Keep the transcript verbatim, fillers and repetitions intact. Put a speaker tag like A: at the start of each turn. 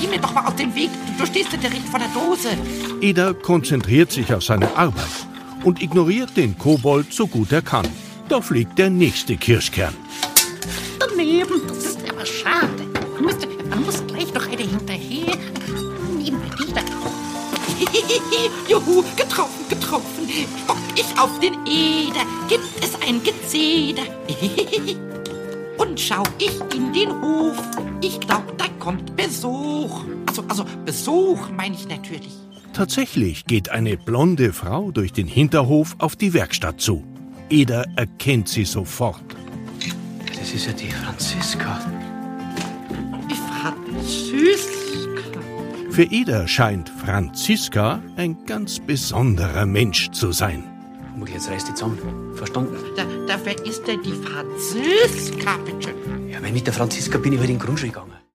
A: geh mir doch mal aus dem Weg. Du, du stehst ja direkt vor der Dose.
B: Eder konzentriert sich auf seine Arbeit und ignoriert den Kobold so gut er kann. Da fliegt der nächste Kirschkern.
A: Daneben, das ist aber schade. Man muss, man muss gleich noch eine hinterher. Nehmen wir die da. Juhu, getroffen, getroffen. Bock ich auf den Eder, gibt es ein Gezeder. Und schau ich in den Hof, ich glaub, da kommt Besuch. Also, also Besuch meine ich natürlich.
B: Tatsächlich geht eine blonde Frau durch den Hinterhof auf die Werkstatt zu. Eder erkennt sie sofort.
C: Das ist ja die Franziska.
A: Die Franziska.
B: Für Eder scheint Franziska ein ganz besonderer Mensch zu sein.
C: Mutti, jetzt reiß dich zusammen. Verstanden?
A: Da, da, wer ist denn die Franziska, bitte?
C: Ja, weil mit der Franziska bin ich heute in den Grundschule gegangen.